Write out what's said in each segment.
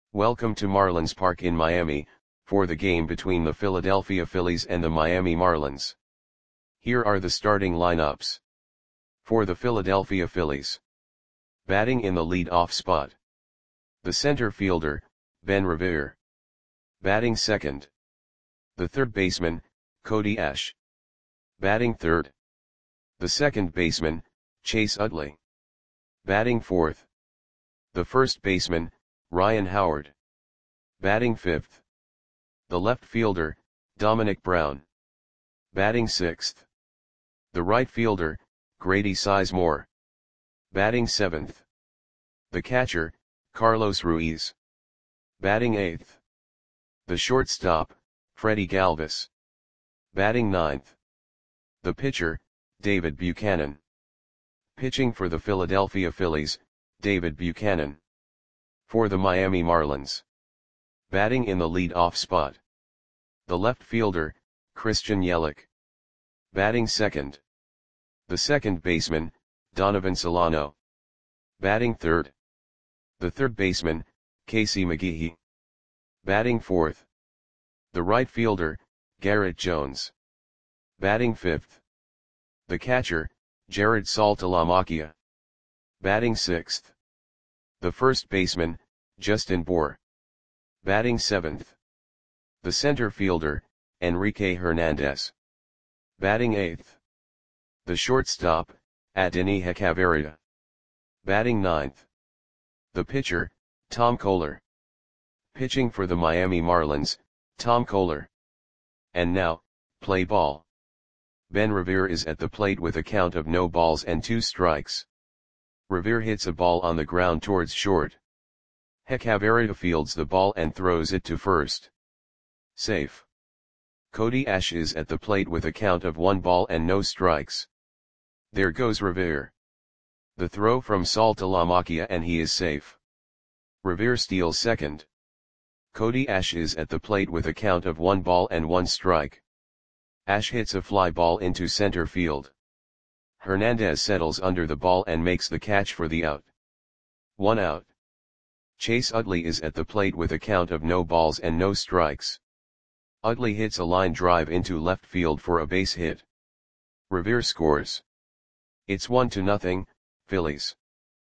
Welcome to Marlins Park in Miami, for the game between the Philadelphia Phillies and the Miami Marlins. Here are the starting lineups. For the Philadelphia Phillies. Batting in the lead-off spot. The center fielder, Ben Revere. Batting second. The third baseman, Cody Ashe. Batting third. The second baseman, Chase Utley. Batting fourth. The first baseman, Ryan Howard. Batting fifth. The left fielder, Domonic Brown. Batting sixth. The right fielder, Grady Sizemore. Batting seventh. The catcher, Carlos Ruiz. Batting eighth. The shortstop, Freddie Galvis. Batting ninth. The pitcher, David Buchanan. Pitching for the Philadelphia Phillies, David Buchanan. For the Miami Marlins. Batting in the lead-off spot. The left fielder, Christian Yelich. Batting second. The second baseman, Donovan Solano. Batting third. The third baseman, Casey McGehee. Batting fourth. The right fielder, Garrett Jones. Batting fifth. The catcher, Jared Saltalamacchia. Batting sixth. The first baseman, Justin Bour. Batting seventh. The center fielder, Enrique Hernandez. Batting eighth. The shortstop, Adeiny Hechavarria. Batting ninth. The pitcher, Tom Koehler. Pitching for the Miami Marlins, Tom Koehler. And now, play ball. Ben Revere is at the plate with a count of no balls and 2 strikes. Revere hits a ball on the ground towards short. Hechavarria fields the ball and throws it to first. Safe. Cody Ashe is at the plate with a count of 1 ball and no strikes. There goes Revere. The throw from Saltalamacchia and he is safe. Revere steals second. Cody Ashe is at the plate with a count of 1 ball and 1 strike. Ashe hits a fly ball into center field. Hernandez settles under the ball and makes the catch for the out. 1 out. Chase Utley is at the plate with a count of no balls and no strikes. Utley hits a line drive into left field for a base hit. Revere scores. It's 1-0, Phillies.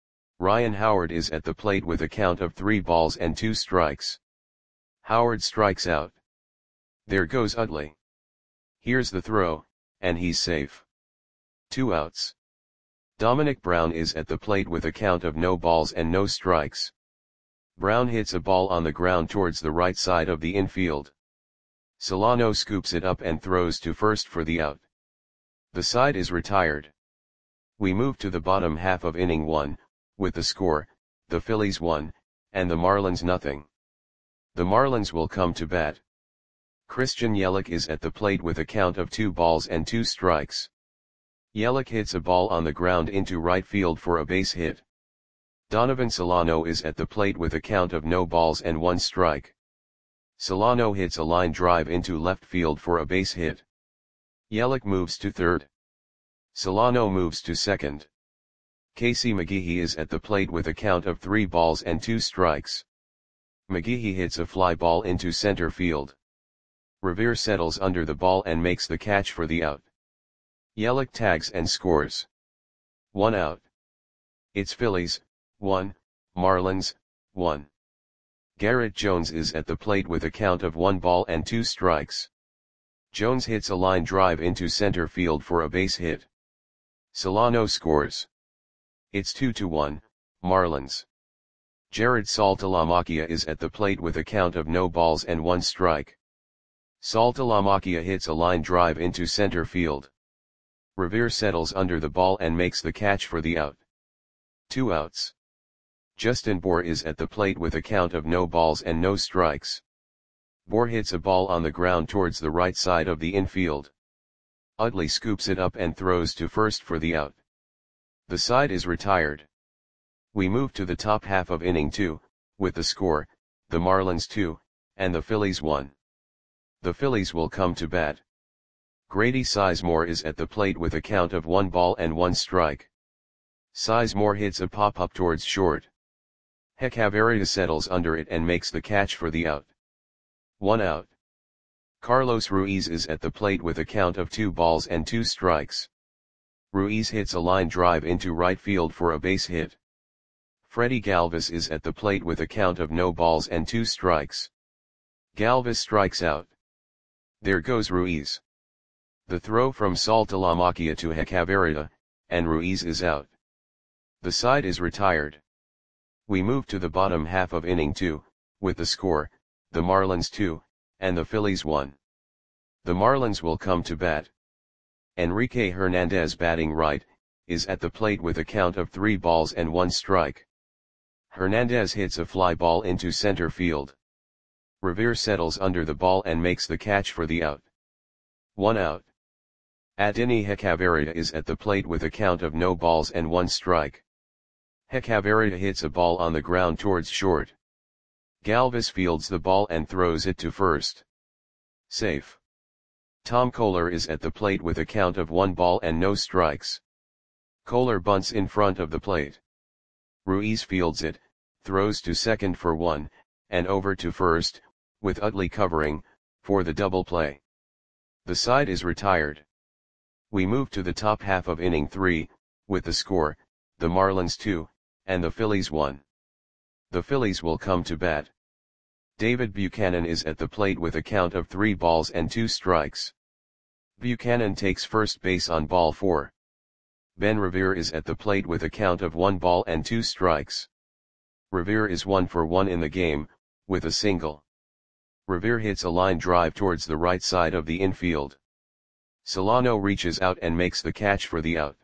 Ryan Howard is at the plate with a count of 3 balls and 2 strikes. Howard strikes out. There goes Utley. Here's the throw, and he's safe. 2 outs. Domonic Brown is at the plate with a count of no balls and no strikes. Brown hits a ball on the ground towards the right side of the infield. Solano scoops it up and throws to first for the out. The side is retired. We move to the bottom half of inning 1, with the score, the Phillies 1, and the Marlins 0. The Marlins will come to bat. Christian Yelich is at the plate with a count of 2 balls and 2 strikes. Yelich hits a ball on the ground into right field for a base hit. Donovan Solano is at the plate with a count of no balls and 1 strike. Solano hits a line drive into left field for a base hit. Yelich moves to third. Solano moves to second. Casey McGehee is at the plate with a count of 3 balls and 2 strikes. McGehee hits a fly ball into center field. Revere settles under the ball and makes the catch for the out. Yelich tags and scores. 1 out. It's Phillies, 1, Marlins, 1. Garrett Jones is at the plate with a count of 1 ball and 2 strikes. Jones hits a line drive into center field for a base hit. Solano scores. It's 2-1, Marlins. Jared Saltalamacchia is at the plate with a count of no balls and 1 strike. Saltalamacchia hits a line drive into center field. Revere settles under the ball and makes the catch for the out. 2 outs. Justin Bour is at the plate with a count of no balls and no strikes. Bour hits a ball on the ground towards the right side of the infield. Utley scoops it up and throws to first for the out. The side is retired. We move to the top half of inning 2, with the score, the Marlins 2, and the Phillies 1. The Phillies will come to bat. Grady Sizemore is at the plate with a count of 1 ball and 1 strike. Sizemore hits a pop-up towards short. Hechavarria settles under it and makes the catch for the out. 1 out. Carlos Ruiz is at the plate with a count of 2 balls and 2 strikes. Ruiz hits a line drive into right field for a base hit. Freddy Galvis is at the plate with a count of no balls and 2 strikes. Galvis strikes out. There goes Ruiz. The throw from Saltalamacchia to Hechavarria, and Ruiz is out. The side is retired. We move to the bottom half of inning 2, with the score, the Marlins 2, and the Phillies 1. The Marlins will come to bat. Enrique Hernandez, batting right, is at the plate with a count of 3 balls and 1 strike. Hernandez hits a fly ball into center field. Revere settles under the ball and makes the catch for the out. 1 out. Adeiny Hechavarria is at the plate with a count of no balls and 1 strike. Hechavarria hits a ball on the ground towards short. Galvis fields the ball and throws it to first. Safe. Tom Koehler is at the plate with a count of 1 ball and no strikes. Koehler bunts in front of the plate. Ruiz fields it, throws to second for 1, and over to first, with Utley covering, for the double play. The side is retired. We move to the top half of inning 3, with the score, the Marlins 2, and the Phillies 1. The Phillies will come to bat. David Buchanan is at the plate with a count of 3 balls and 2 strikes. Buchanan takes first base on ball 4. Ben Revere is at the plate with a count of 1 ball and 2 strikes. Revere is 1 for 1 in the game, with a single. Revere hits a line drive towards the right side of the infield. Solano reaches out and makes the catch for the out.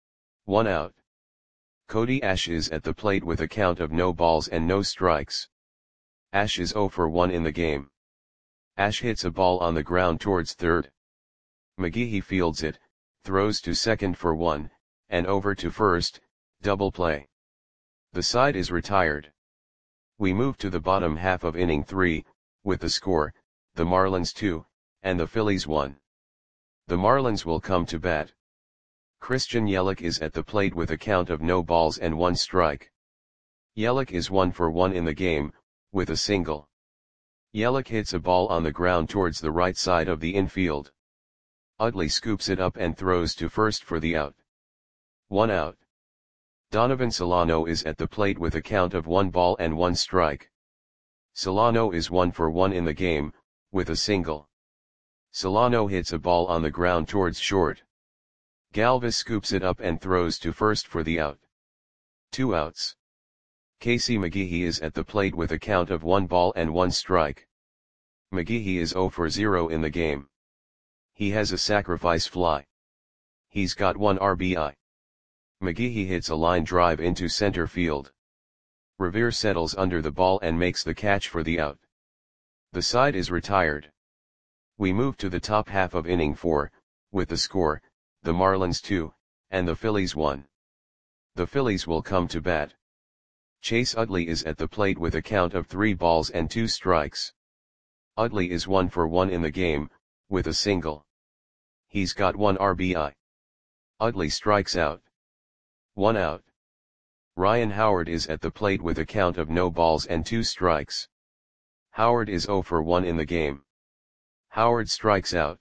1 out. Cody Ash is at the plate with a count of no balls and no strikes. Ash is 0 for 1 in the game. Ash hits a ball on the ground towards third. McGehee fields it, throws to second for 1, and over to first, double play. The side is retired. We move to the bottom half of inning 3, with the score, the Marlins 2, and the Phillies 1. The Marlins will come to bat. Christian Yelich is at the plate with a count of no balls and 1 strike. Yelich is 1 for 1 in the game, with a single. Yelich hits a ball on the ground towards the right side of the infield. Utley scoops it up and throws to first for the out. 1 out. Donovan Solano is at the plate with a count of 1 ball and 1 strike. Solano is 1 for 1 in the game, with a single. Solano hits a ball on the ground towards short. Galvis scoops it up and throws to first for the out. 2 outs. Casey McGehee is at the plate with a count of 1 ball and 1 strike. McGehee is 0 for 0 in the game. He has a sacrifice fly. He's got 1 RBI. McGehee hits a line drive into center field. Revere settles under the ball and makes the catch for the out. The side is retired. We move to the top half of inning 4, with the score, the Marlins 2, and the Phillies 1. The Phillies will come to bat. Chase Utley is at the plate with a count of 3 balls and 2 strikes. Utley is 1 for 1 in the game, with a single. He's got 1 RBI. Utley strikes out. 1 out. Ryan Howard is at the plate with a count of no balls and 2 strikes. Howard is 0 for 1 in the game. Howard strikes out.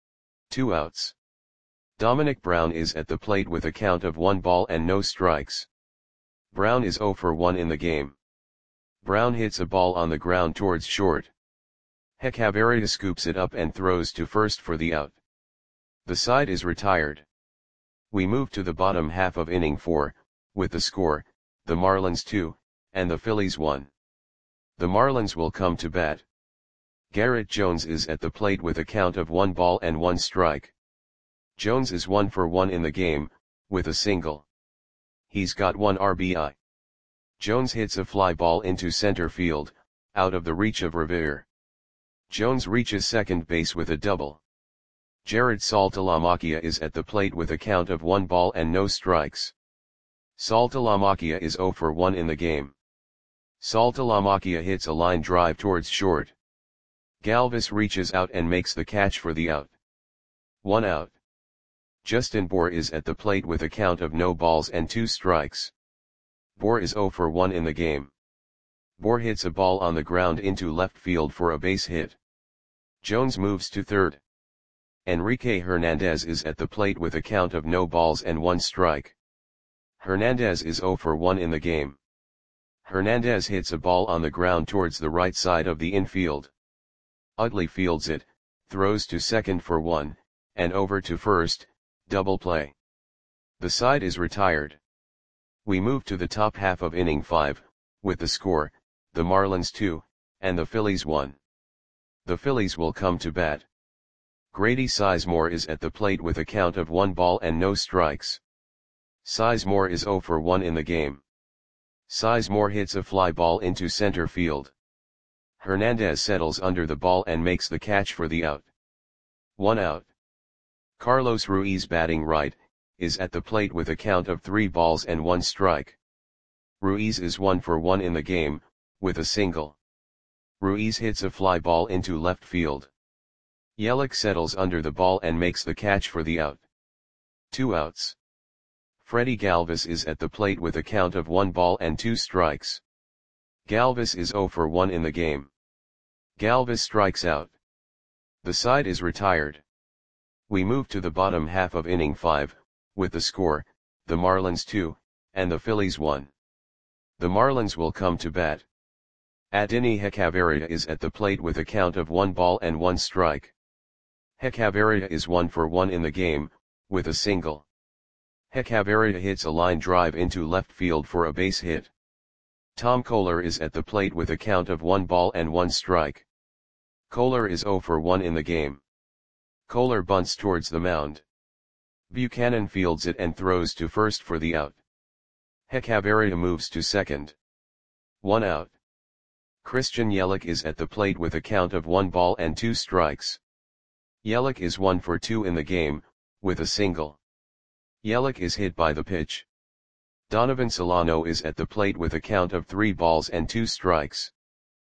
2 outs. Dominic Brown is at the plate with a count of 1 ball and no strikes. Brown is 0 for 1 in the game. Brown hits a ball on the ground towards short. Hechavarria scoops it up and throws to first for the out. The side is retired. We move to the bottom half of inning 4, with the score, the Marlins 2, and the Phillies 1. The Marlins will come to bat. Garrett Jones is at the plate with a count of 1 ball and 1 strike. Jones is 1 for 1 in the game, with a single. He's got 1 RBI. Jones hits a fly ball into center field, out of the reach of Revere. Jones reaches second base with a double. Jared Saltalamacchia is at the plate with a count of 1 ball and no strikes. Saltalamacchia is 0 for 1 in the game. Saltalamacchia hits a line drive towards short. Galvis reaches out and makes the catch for the out. 1 out. Justin Bour is at the plate with a count of no balls and 2 strikes. Bour is 0 for 1 in the game. Bohr hits a ball on the ground into left field for a base hit. Jones moves to third. Enrique Hernandez is at the plate with a count of no balls and 1 strike. Hernandez is 0 for 1 in the game. Hernandez hits a ball on the ground towards the right side of the infield. Utley fields it, throws to second for 1, and over to first, double play. The side is retired. We move to the top half of inning 5, with the score, the Marlins 2, and the Phillies 1. The Phillies will come to bat. Grady Sizemore is at the plate with a count of 1 ball and no strikes. Sizemore is 0 for 1 in the game. Sizemore hits a fly ball into center field. Hernandez settles under the ball and makes the catch for the out. 1 out. Carlos Ruiz, batting right, is at the plate with a count of 3 balls and 1 strike. Ruiz is 1 for 1 in the game, with a single. Ruiz hits a fly ball into left field. Yelich settles under the ball and makes the catch for the out. 2 outs. Freddie Galvis is at the plate with a count of 1 ball and 2 strikes. Galvis is 0 for 1 in the game. Galvis strikes out. The side is retired. We move to the bottom half of inning 5, with the score, the Marlins 2, and the Phillies 1. The Marlins will come to bat. Adeiny Hechavarria is at the plate with a count of 1 ball and 1 strike. Hechavarria is 1 for 1 in the game, with a single. Hechavarria hits a line drive into left field for a base hit. Tom Koehler is at the plate with a count of 1 ball and 1 strike. Koehler is 0 for 1 in the game. Koehler bunts towards the mound. Buchanan fields it and throws to first for the out. Hechavarria moves to second. 1 out. Christian Yelich is at the plate with a count of 1 ball and 2 strikes. Yelich is 1 for 2 in the game, with a single. Yelich is hit by the pitch. Donovan Solano is at the plate with a count of 3 balls and 2 strikes.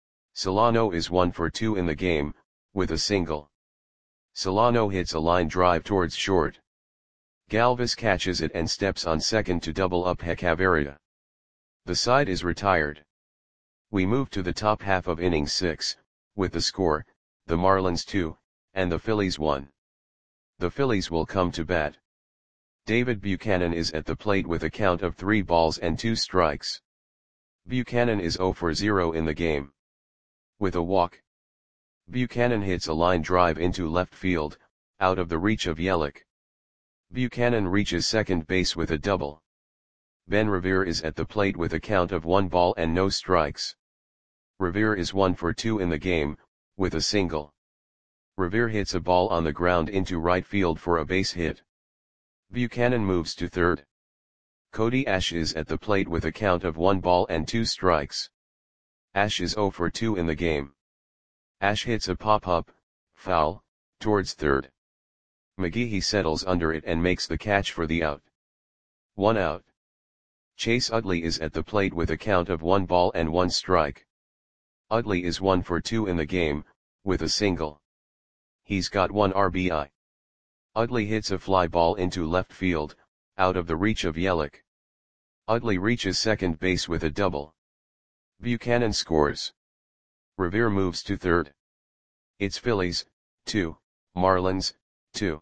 Solano is 1 for 2 in the game, with a single. Solano hits a line drive towards short. Galvis catches it and steps on second to double up Hechavarria. The side is retired. We move to the top half of inning 6, with the score, the Marlins 2, and the Phillies 1. The Phillies will come to bat. David Buchanan is at the plate with a count of 3 balls and 2 strikes. Buchanan is 0 for 0 in the game. With a walk, Buchanan hits a line drive into left field, out of the reach of Yelich. Buchanan reaches second base with a double. Ben Revere is at the plate with a count of 1 ball and no strikes. Revere is 1 for 2 in the game, with a single. Revere hits a ball on the ground into right field for a base hit. Buchanan moves to third. Cody Ash is at the plate with a count of 1 ball and 2 strikes. Ash is 0 for 2 in the game. Ash hits a pop-up, foul, towards third. McGehee settles under it and makes the catch for the out. 1 out. Chase Utley is at the plate with a count of 1 ball and 1 strike. Utley is 1 for 2 in the game, with a single. He's got 1 RBI. Utley hits a fly ball into left field, out of the reach of Yelich. Utley reaches second base with a double. Buchanan scores. Revere moves to third. It's Phillies, 2, Marlins, 2.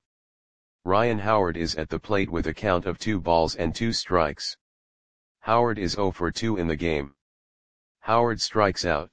Ryan Howard is at the plate with a count of 2 balls and 2 strikes. Howard is 0 for 2 in the game. Howard strikes out.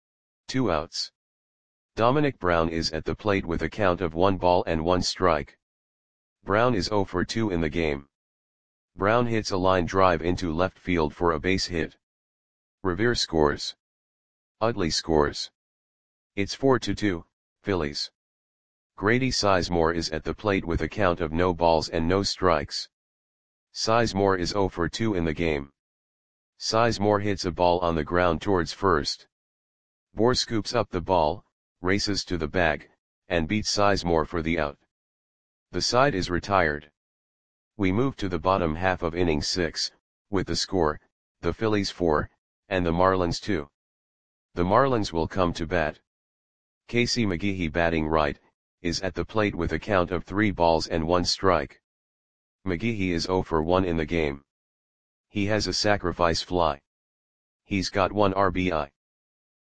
2 outs. Dominic Brown is at the plate with a count of 1 ball and 1 strike. Brown is 0 for 2 in the game. Brown hits a line drive into left field for a base hit. Revere scores. Utley scores. It's 4-2, Phillies. Grady Sizemore is at the plate with a count of no balls and no strikes. Sizemore is 0 for 2 in the game. Sizemore hits a ball on the ground towards first. Bohr scoops up the ball, races to the bag, and beats Sizemore for the out. The side is retired. We move to the bottom half of inning 6, with the score, the Phillies 4, and the Marlins 2. The Marlins will come to bat. Casey McGehee, batting right, is at the plate with a count of 3 balls and 1 strike. McGehee is 0 for 1 in the game. He has a sacrifice fly. He's got 1 RBI.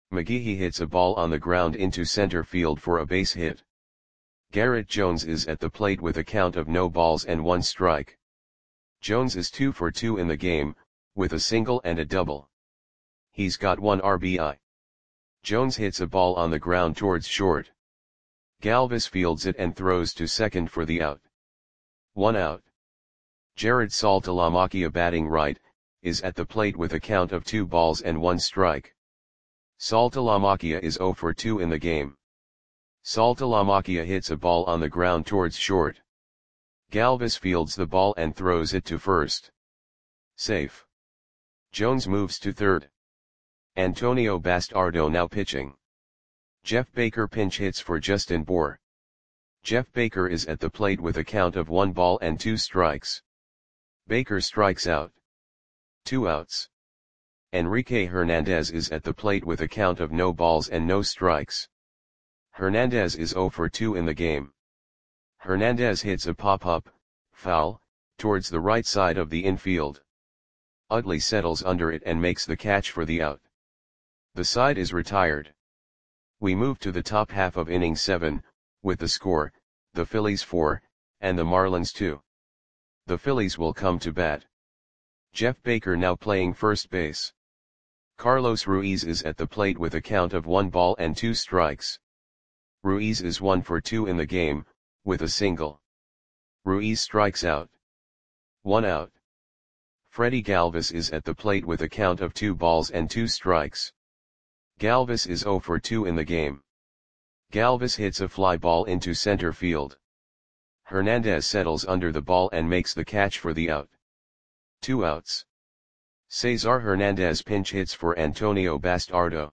McGehee hits a ball on the ground into center field for a base hit. Garrett Jones is at the plate with a count of no balls and 1 strike. Jones is 2 for 2 in the game, with a single and a double. He's got 1 RBI. Jones hits a ball on the ground towards short. Galvis fields it and throws to second for the out. 1 out. Jared Saltalamacchia, batting right, is at the plate with a count of 2 balls and 1 strike. Saltalamacchia is 0 for 2 in the game. Saltalamacchia hits a ball on the ground towards short. Galvis fields the ball and throws it to first. Safe. Jones moves to third. Antonio Bastardo now pitching. Jeff Baker pinch hits for Justin Bour. Jeff Baker is at the plate with a count of 1 ball and 2 strikes. Baker strikes out. 2 outs. Enrique Hernandez is at the plate with a count of no balls and no strikes. Hernandez is 0 for 2 in the game. Hernandez hits a pop-up, foul, towards the right side of the infield. Utley settles under it and makes the catch for the out. The side is retired. We move to the top half of inning 7, with the score, the Phillies 4, and the Marlins 2. The Phillies will come to bat. Jeff Baker now playing first base. Carlos Ruiz is at the plate with a count of 1 ball and 2 strikes. Ruiz is 1 for 2 in the game, with a single. Ruiz strikes out. 1 out. Freddie Galvis is at the plate with a count of 2 balls and 2 strikes. Galvis is 0 for 2 in the game. Galvis hits a fly ball into center field. Hernandez settles under the ball and makes the catch for the out. 2 outs. Cesar Hernandez pinch hits for Antonio Bastardo.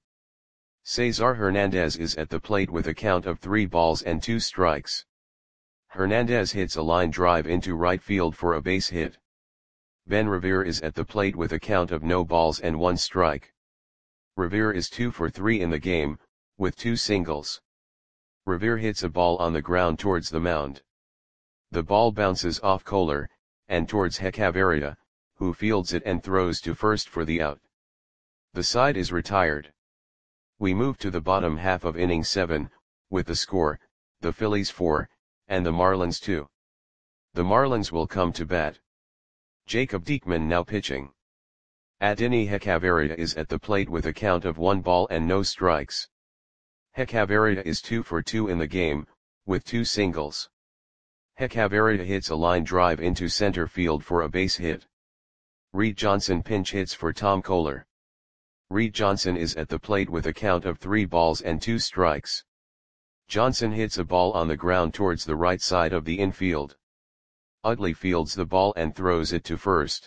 Cesar Hernandez is at the plate with a count of 3 balls and 2 strikes. Hernandez hits a line drive into right field for a base hit. Ben Revere is at the plate with a count of no balls and 1 strike. Revere is 2 for 3 in the game, with 2 singles. Revere hits a ball on the ground towards the mound. The ball bounces off Kohler, and towards Hechavarria, who fields it and throws to first for the out. The side is retired. We move to the bottom half of inning 7, with the score, the Phillies 4, and the Marlins 2. The Marlins will come to bat. Jacob Diekman now pitching. Adeiny Hechavarria is at the plate with a count of 1 ball and no strikes. Hechavarria is 2 for 2 in the game, with 2 singles. Hechavarria hits a line drive into center field for a base hit. Reed Johnson pinch hits for Tom Kohler. Reed Johnson is at the plate with a count of 3 balls and 2 strikes. Johnson hits a ball on the ground towards the right side of the infield. Utley fields the ball and throws it to first.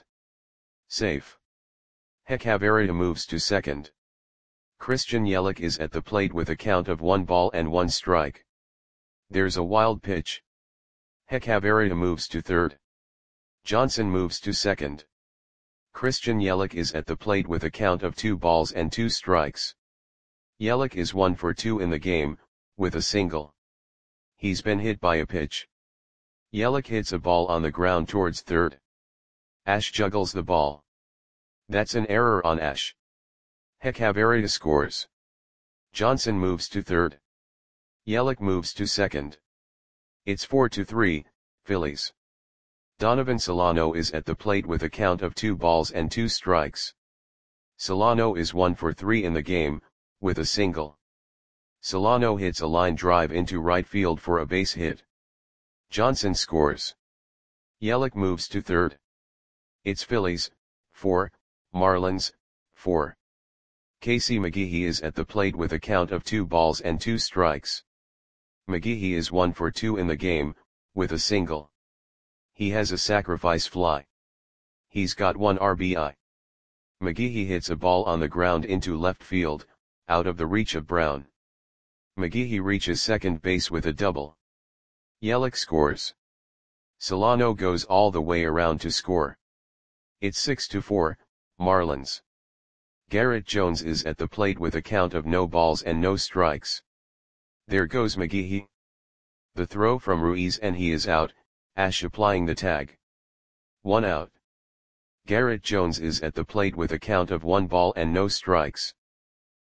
Safe. Hechavarria moves to second. Christian Yelich is at the plate with a count of 1 ball and 1 strike. There's a wild pitch. Hechavarria moves to third. Johnson moves to second. Christian Yelich is at the plate with a count of 2 balls and 2 strikes. Yelich is 1 for 2 in the game, with a single. He's been hit by a pitch. Yelich hits a ball on the ground towards third. Ash juggles the ball. That's an error on Ash. Hechavarria scores. Johnson moves to third. Yelich moves to second. It's 4-3, Phillies. Donovan Solano is at the plate with a count of 2 balls and 2 strikes. Solano is 1 for 3 in the game, with a single. Solano hits a line drive into right field for a base hit. Johnson scores. Yelich moves to third. It's Phillies, 4, Marlins, 4. Casey McGehee is at the plate with a count of 2 balls and 2 strikes. McGehee is 1 for 2 in the game, with a single. He has a sacrifice fly. He's got 1 RBI. McGehee hits a ball on the ground into left field, out of the reach of Brown. McGehee reaches second base with a double. Yelich scores. Solano goes all the way around to score. It's 6-4, Marlins. Garrett Jones is at the plate with a count of no balls and no strikes. There goes McGehee. The throw from Ruiz and he is out, Ash applying the tag. 1 out. Garrett Jones is at the plate with a count of 1 ball and no strikes.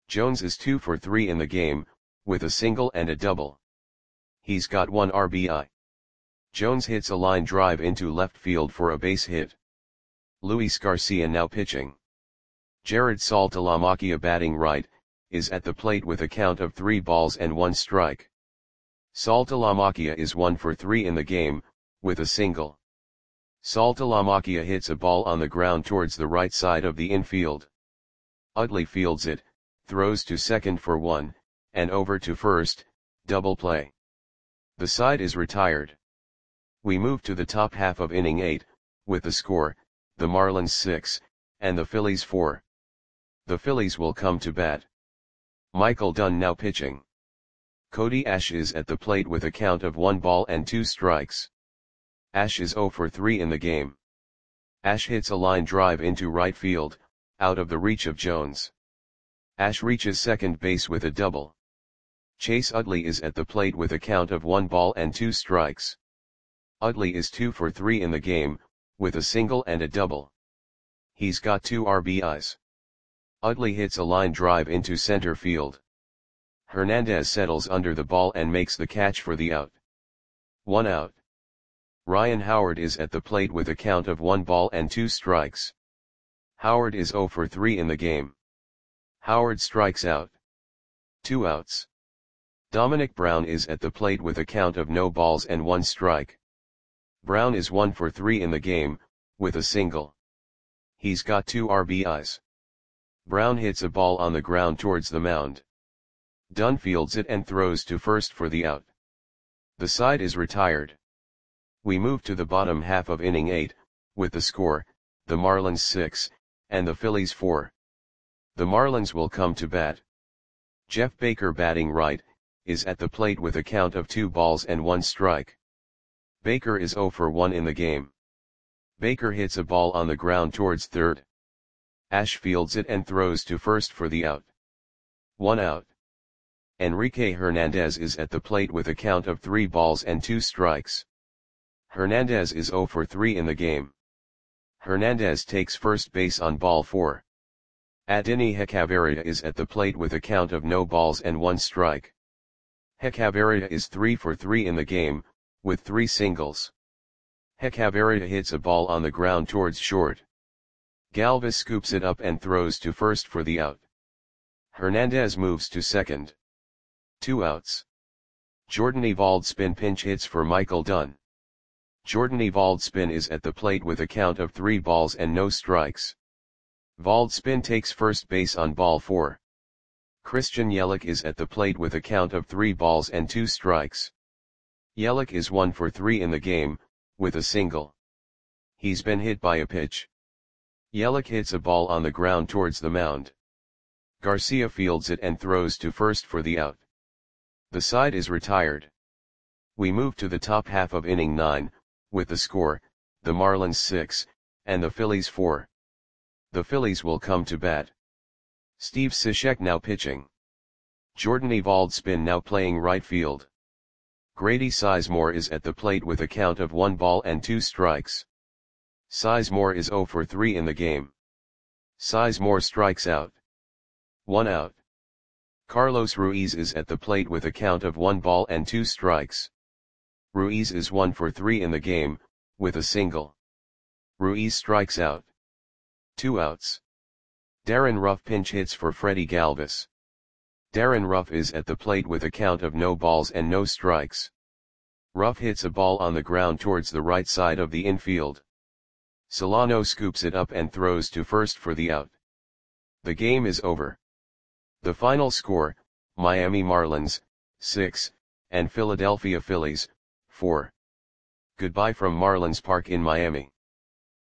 Jones is 2 for 3 in the game, with a single and a double. He's got 1 RBI. Jones hits a line drive into left field for a base hit. Luis Garcia now pitching. Jared Saltalamacchia batting right, is at the plate with a count of 3 balls and 1 strike. Saltalamacchia is 1 for 3 in the game, with a single. Saltalamacchia hits a ball on the ground towards the right side of the infield. Utley fields it, throws to second for 1, and over to first, double play. The side is retired. We move to the top half of inning 8, with the score, the Marlins 6, and the Phillies 4. The Phillies will come to bat. Michael Dunn now pitching. Cody Ash is at the plate with a count of 1 ball and 2 strikes. Ash is 0 for 3 in the game. Ash hits a line drive into right field, out of the reach of Jones. Ash reaches second base with a double. Chase Utley is at the plate with a count of 1 ball and 2 strikes. Utley is 2 for 3 in the game, with a single and a double. He's got 2 RBIs. Utley hits a line drive into center field. Hernandez settles under the ball and makes the catch for the out. 1 out. Ryan Howard is at the plate with a count of 1 ball and 2 strikes. Howard is 0 for 3 in the game. Howard strikes out. 2 outs. Dominic Brown is at the plate with a count of no balls and 1 strike. Brown is 1 for 3 in the game, with a single. He's got 2 RBIs. Brown hits a ball on the ground towards the mound. Dunn fields it and throws to first for the out. The side is retired. We move to the bottom half of inning 8, with the score, the Marlins 6, and the Phillies 4. The Marlins will come to bat. Jeff Baker batting right, is at the plate with a count of 2 balls and 1 strike. Baker is 0 for 1 in the game. Baker hits a ball on the ground towards third. Ash fields it and throws to first for the out. 1 out. Enrique Hernandez is at the plate with a count of 3 balls and 2 strikes. Hernandez is 0 for 3 in the game. Hernandez takes first base on ball 4. Adeiny Hechavarria is at the plate with a count of no balls and 1 strike. Hechavarria is 3 for 3 in the game, with 3 singles. Hechavarria hits a ball on the ground towards short. Galvis scoops it up and throws to first for the out. Hernandez moves to second. 2 outs. Jordan Evalds-Spin pinch hits for Michael Dunn. Jordan Evalds-Spin is at the plate with a count of 3 balls and no strikes. Evalds-Spin takes first base on ball 4. Christian Yelich is at the plate with a count of 3 balls and 2 strikes. Yelich is 1 for 3 in the game, with a single. He's been hit by a pitch. Yelich hits a ball on the ground towards the mound. Garcia fields it and throws to first for the out. The side is retired. We move to the top half of inning 9, with the score, the Marlins 6, and the Phillies 4. The Phillies will come to bat. Steve Cishek now pitching. Jordan Evalds-Spin now playing right field. Grady Sizemore is at the plate with a count of 1 ball and 2 strikes. Sizemore is 0 for 3 in the game. Sizemore strikes out. 1 out. Carlos Ruiz is at the plate with a count of 1 ball and 2 strikes. Ruiz is 1 for 3 in the game, with a single. Ruiz strikes out. 2 outs. Darren Ruff pinch hits for Freddie Galvis. Darren Ruff is at the plate with a count of no balls and no strikes. Ruff hits a ball on the ground towards the right side of the infield. Solano scoops it up and throws to first for the out. The game is over. The final score, Miami Marlins, 6, and Philadelphia Phillies, 4. Goodbye from Marlins Park in Miami.